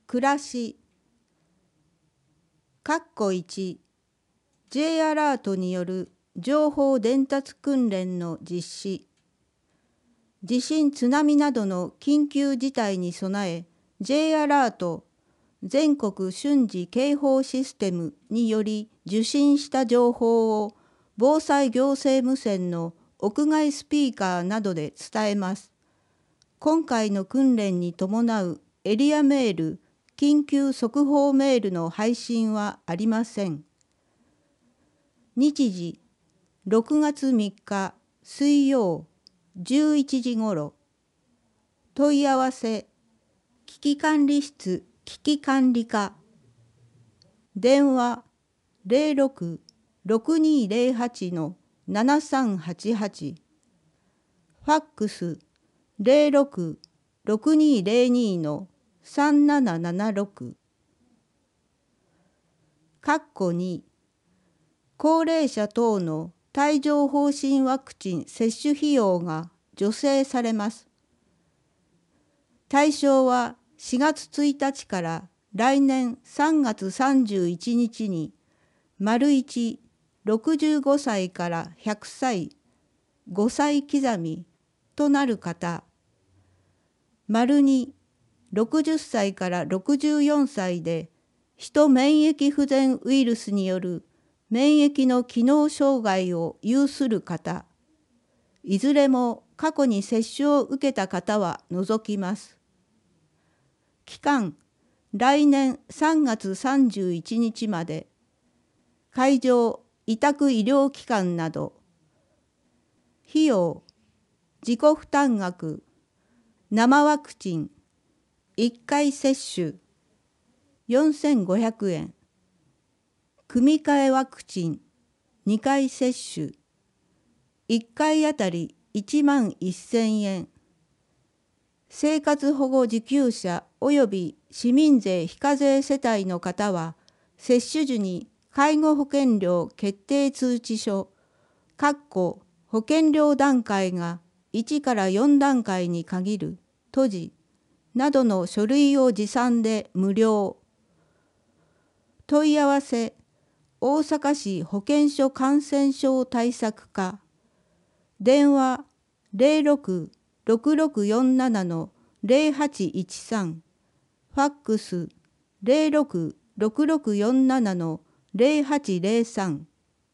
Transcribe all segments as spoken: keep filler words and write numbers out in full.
暮らし。かっこいち、ジェイ アラートによる情報伝達訓練の実施。地震津波などの緊急事態に備え、J アラート全国瞬時警報システムにより受信した情報を防災行政無線の屋外スピーカーなどで伝えます。今回の訓練に伴うエリアメール、緊急速報メールの配信はありません。日時ろくがつみっか水曜じゅういちじごろ。問い合わせ危機管理室危機管理課。電話 ゼロろく ろくにーゼロはち ななさんはちはち。ファックス ゼロろく ろくにーゼロにー さんななななろく。かっこに、高齢者等の帯状疱疹ワクチン接種費用が助成されます。対象はしがつついたちから来年さんがつさんじゅういちにちに、丸いち、ろくじゅうごさいからひゃくさい、ごさい刻みとなる方、丸に、ろくじゅっさいからろくじゅうよんさいで、ヒト免疫不全ウイルスによる免疫の機能障害を有する方、いずれも過去に接種を受けた方は除きます。期間、来年さんがつさんじゅういちにちまで。会場、委託医療機関など。費用、自己負担額、生ワクチン、いっかい接種、よんせんごひゃくえん。組み換えワクチン、にかい接種、いっかいあたりいちまんせんえん。生活保護受給者及び市民税非課税世帯の方は、接種時に介護保険料決定通知書、かっこ保険料段階がいちからよんだんかいに限る、閉じ、などの書類を持参で無料。問い合わせ、大阪市保健所感染症対策課。電話ゼロろく ろくろくよんなな ゼロはちいちさん。ファックスゼロろく ろくろくよんなな ゼロはちゼロさん。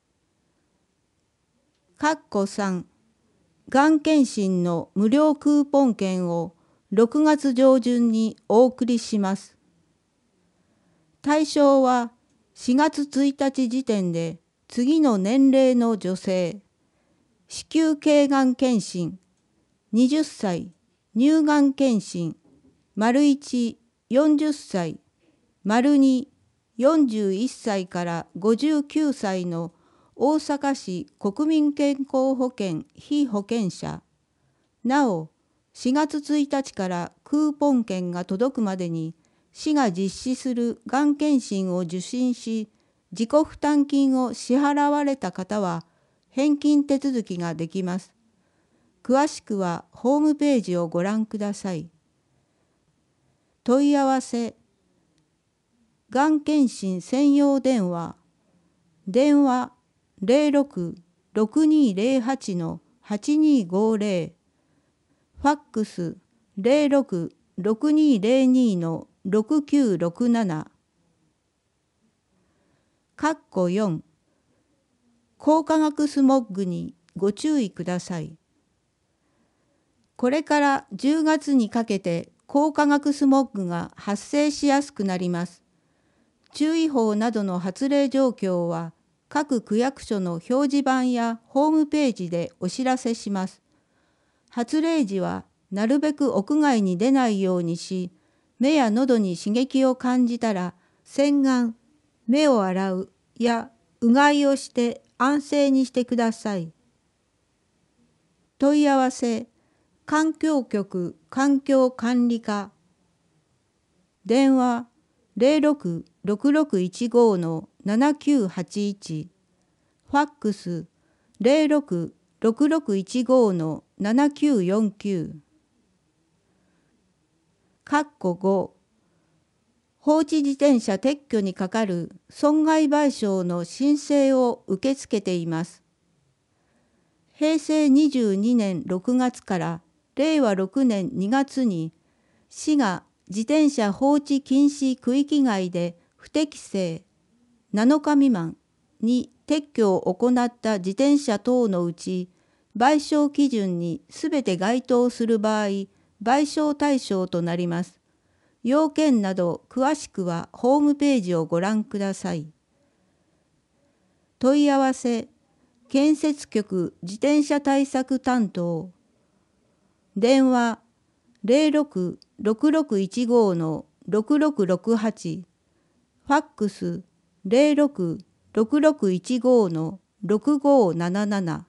かっこさん、がん検診の無料クーポン券をろくがつじょうじゅんにお送りします。対象はしがつついたち時点で次の年齢の女性、子宮頸がん検診、はたち、乳がん検診、丸いち、よんじゅっさい、丸に、よんじゅういっさいからごじゅうきゅうさいの大阪市国民健康保険被保険者。なお、しがつついたちからクーポン券が届くまでに、市が実施するがん検診を受診し、自己負担金を支払われた方は、返金手続きができます。詳しくはホームページをご覧ください。問い合わせ、がん検診専用電話、電話ゼロろく ろくにーゼロはち はちにーごゼロ、ファックスゼロろく ろくにーゼロにー ろくきゅうろくなな。かっこよん、光化学スモッグにご注意ください。これからじゅうがつにかけて光化学スモッグが発生しやすくなります。注意報などの発令状況は各区役所の表示板やホームページでお知らせします。発令時はなるべく屋外に出ないようにし、目や喉に刺激を感じたら洗顔、目を洗うやうがいをして安静にしてください。問い合わせ、環境局環境管理課。電話ゼロろく ろくろくいちご ななきゅうはちいち。ファックスゼロろく ろくろくいちご ななきゅうよんきゅう。かっこご、 放置自転車撤去にかかる損害賠償の申請を受け付けています。へいせいにじゅうにねんろくがつかられいわろくねんにがつに市が自転車放置禁止区域外で不適正なのか未満に撤去を行った自転車等のうち賠償基準にすべて該当する場合、賠償対象となります。要件など詳しくはホームページをご覧ください。問い合わせ建設局自転車対策担当電話 ゼロろく ろくろくいちご のろくろくろくはち ファックス ゼロろく ろくろくいちご のろくごなななな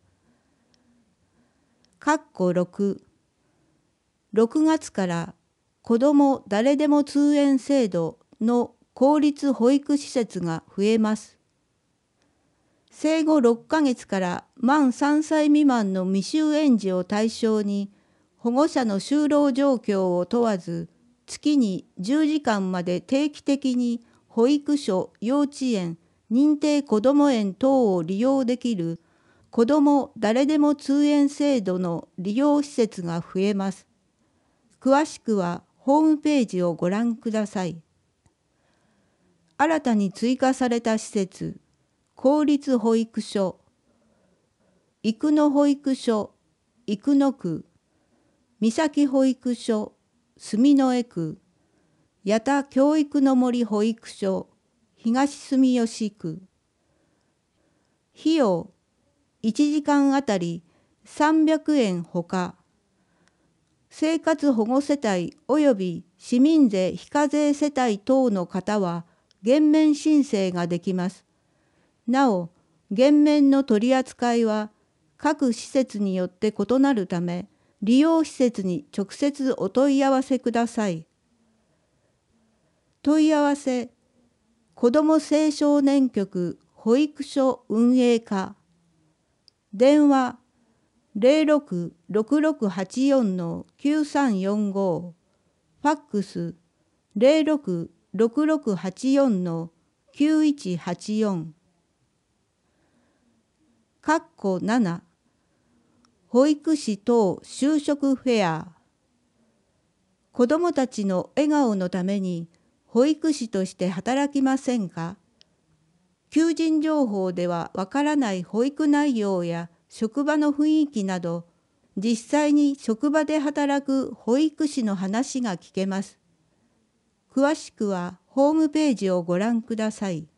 括弧ろく、ろくがつから子ども誰でも通園制度の公立保育施設が増えます。生後ろっかげつから満さんさい未満の未就園児を対象に保護者の就労状況を問わず月にじゅうじかんまで定期的に保育所、幼稚園、認定こども園等を利用できる子ども誰でも通園制度の利用施設が増えます。詳しくはホームページをご覧ください。新たに追加された施設、公立保育所、生野保育所、生野区、三崎保育所、住之江区、矢田教育の森保育所、東住吉区。費用、いちじかんあたりさんびゃくえんほか、生活保護世帯及び市民税非課税世帯等の方は減免申請ができます。なお、減免の取り扱いは各施設によって異なるため、利用施設に直接お問い合わせください。問い合わせ、子ども青少年局保育所運営課、電話ゼロろく ろくろくはちよん のきゅうさんよんご、ファックスゼロろく ろくろくはちよん のきゅういちはちよん。括弧なな、保育士等就職フェア。子どもたちの笑顔のために保育士として働きませんか？求人情報ではわからない保育内容や職場の雰囲気など、実際に職場で働く保育士の話が聞けます。詳しくはホームページをご覧ください。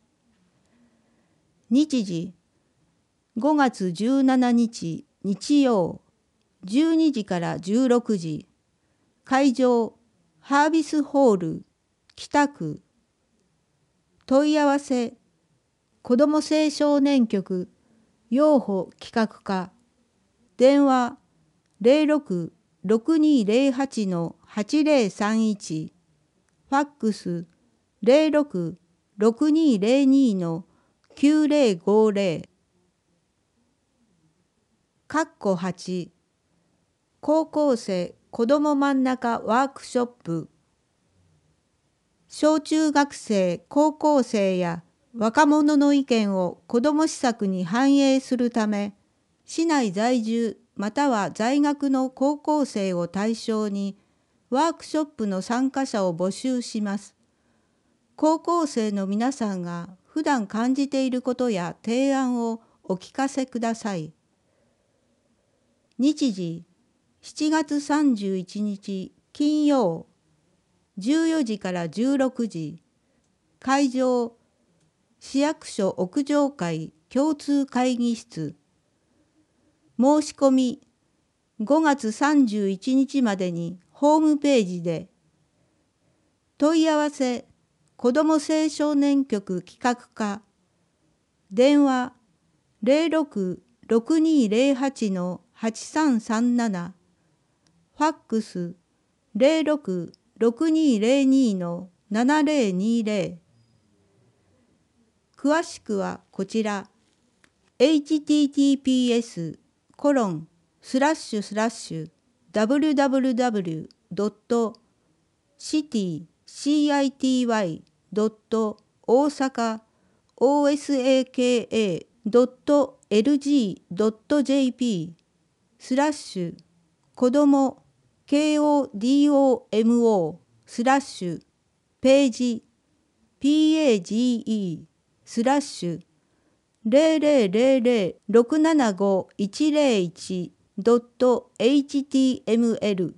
日時、ごがつじゅうしちにち日曜、じゅうにじからじゅうろくじ。会場、ハービスホール、北区。問い合わせ、子ども青少年局、幼保企画課。電話、ゼロろく ろくにゼロはち のはちゼロさんいち。ファックス、ゼロろく ろくにゼロに のきゅうゼロごゼロ。括弧はち、高校生子ども真ん中ワークショップ。小中学生、高校生や若者の意見を子ども施策に反映するため、市内在住または在学の高校生を対象にワークショップの参加者を募集します。高校生の皆さんが普段感じていることや提案をお聞かせください。日時、しちがつさんじゅういちにち金曜、じゅうよじからじゅうろくじ。会場、市役所屋上会共通会議室。申し込み、ごがつさんじゅういちにちまでにホームページで。問い合わせ、子ども青少年局企画課。電話、ゼロろく ろくにゼロはち のはちさんさんなな。ファックス、ゼロろく ろくにゼロに のななゼロにゼロ。詳しくはこちら、エイチティーティーピーエス コロンスラッシュスラッシュ ダブリュダブリュダブリュ ドット シティシーアイティーワイドットおおさかオーエスエーケーエードットエルジードットジェーピー スラッシュ子ども ケーオーディーオーエムオー スラッシュページ ピーエージーイー スラッシュゼロゼロゼロゼロろくななごいちゼロいちドットエイチティーエムエル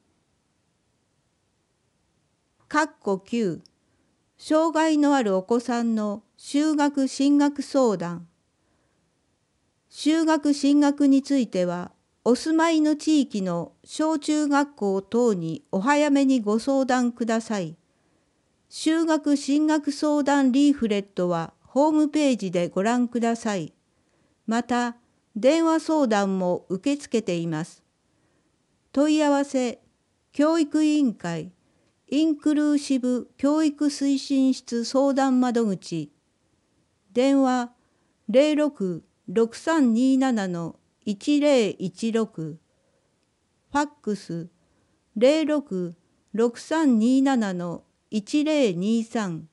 かっこきゅう障害のあるお子さんの就学進学相談。就学進学については、お住まいの地域の小中学校等にお早めにご相談ください。就学進学相談リーフレットはホームページでご覧ください。また、電話相談も受け付けています。問い合わせ、教育委員会、インクルーシブ教育推進室相談窓口、電話ゼロろく ろくさんにーなな いちゼロいちろく、ファックスゼロろく ろくさんにーなな いちゼロにさん、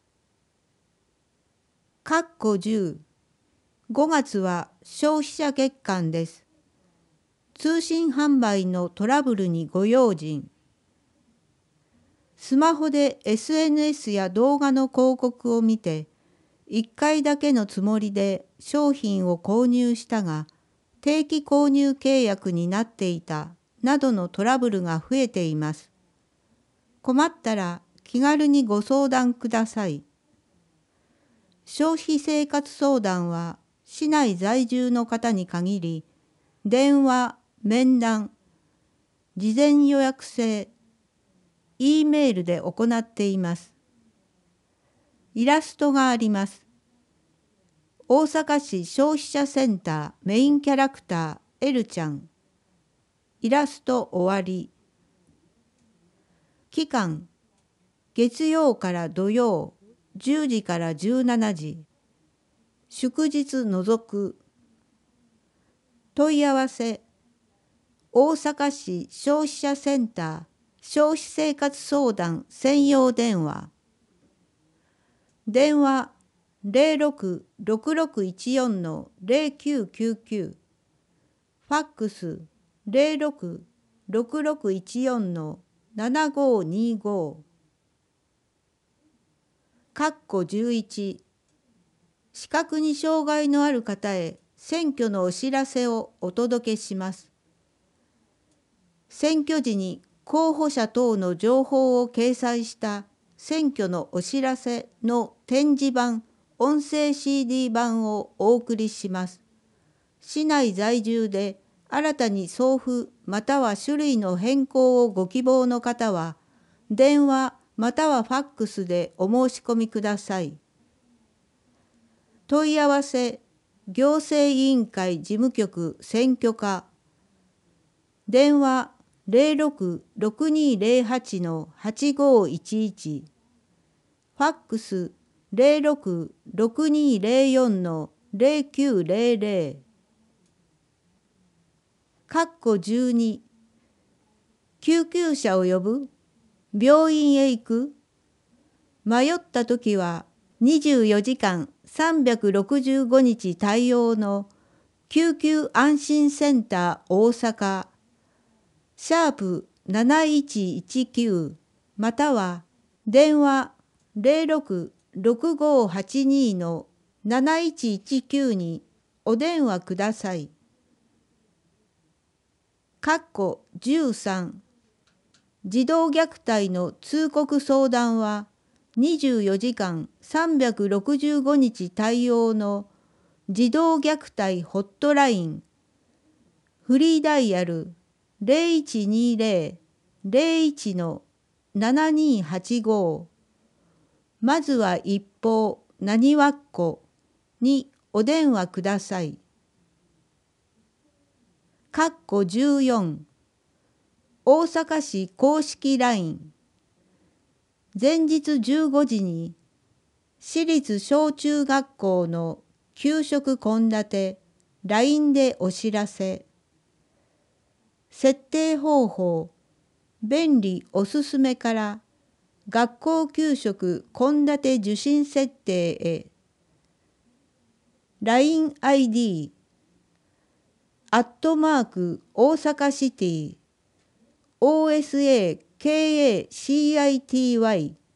かっこじゅう、ごがつは消費者月間です。通信販売のトラブルにご用心。スマホで エスエヌエス や動画の広告を見て、いっかいだけのつもりで商品を購入したが、定期購入契約になっていたなどのトラブルが増えています。困ったら気軽にご相談ください。消費生活相談は市内在住の方に限り、電話、面談、事前予約制、E メールで行っています。イラストがあります。大阪市消費者センターメインキャラクター L ちゃん。イラスト終わり。期間、月曜から土曜じゅうじからじゅうしちじ。祝日除く。問い合わせ、大阪市消費者センター消費生活相談専用電話。電話ゼロろく ろくろくいちよん ゼロきゅうきゅうきゅう。ファックスゼロろく ろくろくいちよん ななごにご。かっこじゅういち。視覚に障害のある方へ選挙のお知らせをお届けします。選挙時に候補者等の情報を掲載した選挙のお知らせの展示版、音声 シーディー 版をお送りします。市内在住で新たに送付または種類の変更をご希望の方は、電話またはファックスでお申し込みください。問い合わせ、行政委員会事務局選挙課。電話ゼロろく ろくにゼロはち はちごいちいち。ファックスゼロろく ろくにゼロよん ゼロきゅうゼロゼロ。かっこじゅうに。救急車を呼ぶ？病院へ行く？迷ったときはにじゅうよじかんさんびゃくろくじゅうごにち対応の救急安心センター大阪シャープなないちいちきゅうまたは電話ゼロろく ろくごはちに なないちいちきゅうにお電話ください。かっこじゅうさん。児童虐待の通告相談はにじゅうよじかんさんびゃくろくじゅうごにち対応の児童虐待ホットラインフリーダイヤルゼロいちにゼロ ゼロいち ななにはちご。まずは一方なにわっこにお電話ください。かっこじゅうよん。大阪市公式 ライン。前日じゅうごじに市立小中学校の給食献立 ライン でお知らせ。設定方法、便利おすすめから学校給食献立受信設定へ ライン アイディー アットマーク大阪シティ オーエスエーケーエーシーアイティーワイ